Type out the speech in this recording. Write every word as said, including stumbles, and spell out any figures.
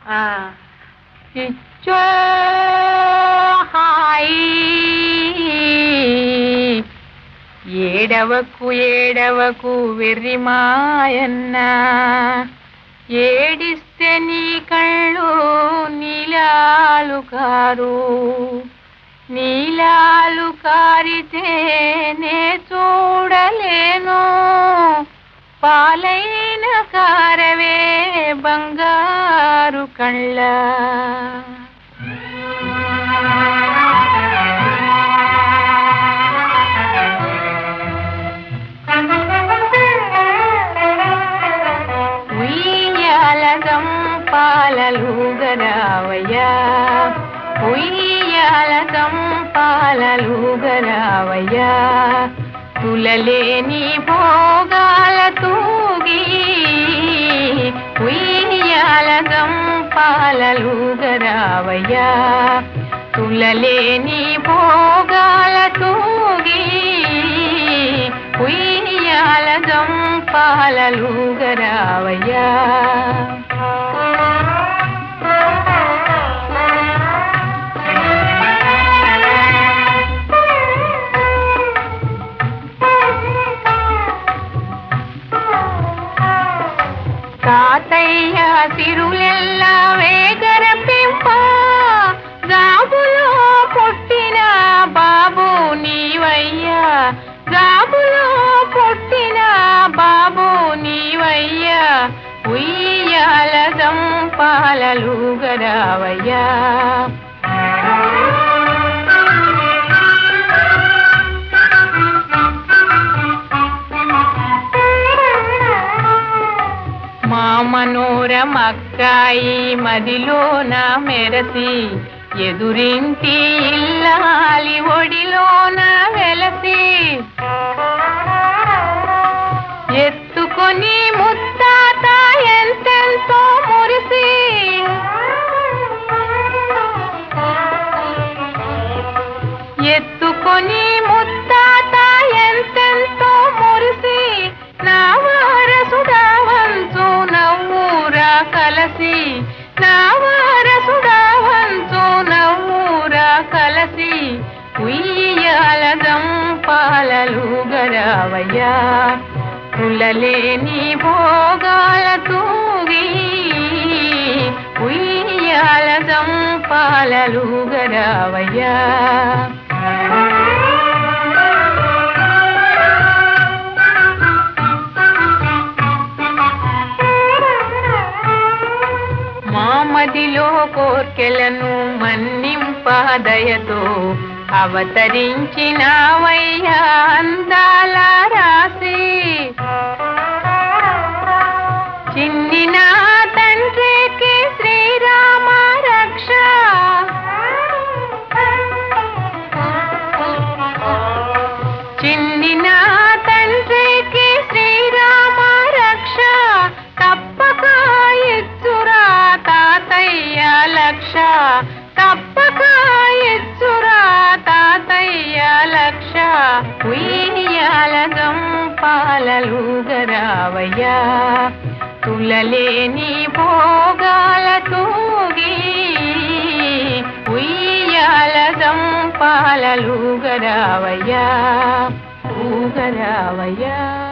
ఆ ఇచ్చో హాయి ఏడవకు ఏడవకు వెర్రి మాయన్న ఏడిస్తే నీ కళ్ళు నీలాలు కారు నీలాలు కారితే నే చూడలేను పాలైన కారవే బంగారు కళ్ళ ఉయ్యాలదం పాలలుగరావయ్యా ఉయ్యాలదం పాలలుగరావయ్యా తులలేని భోగాల తూగి ఉయ్యాలదం పాలలుగరావయ్యా తులలేని భోగాల తూగి ఉయ్యాలదం పాలలుగరావయ్యా తాతయ్య తిరులెల్లా వేగరపింప గాబులో పుట్టిన బాబు నీవయ్యా గాబులో పుట్టిన బాబు నీవయ్యా ఉయ్యాలదం పాలలుగరావయ్యా మా మనోరమక్కాయి మదిలోన మెరసి ఎదురింటి ఇల్లాలి ఒడిలోన వెలసి ఎత్తుకొని ముత్తాత ఎంతెంతో మురిసి ఎత్తుకొని ముత్తాత ఎంతెంతో మురిసి నా వారసుడా వంచు నవ్వురా కలసి నా వారసుడా వంచు నవ్వురా కలసి ఉయ్యాలదం పాలలుగరావయ్యా తులలేని భోగాల తూగి ఉయ్యాలదం పాలలుగరావయ్యా మదిలో కోర్కెలను మన్నింపదయతో అవతరించినావయ్యా అందాల రాసి చిన్ని నా తండ్రికి శ్రీరామ రక్ష చిన్ని నా తండ్రికి శ్రీరామ రక్ష తప్పక ఇచ్చురా తాతయ్య లక్ష తప్పక ఇచ్చురా తాతయ్య లక్ష ఉయ్యాలదం పాలలుగరావయ్యా తులలేని భోగాల తూగి ఉయ్యాలదం పాలలుగరావయ్యా ఊగరావయ్యా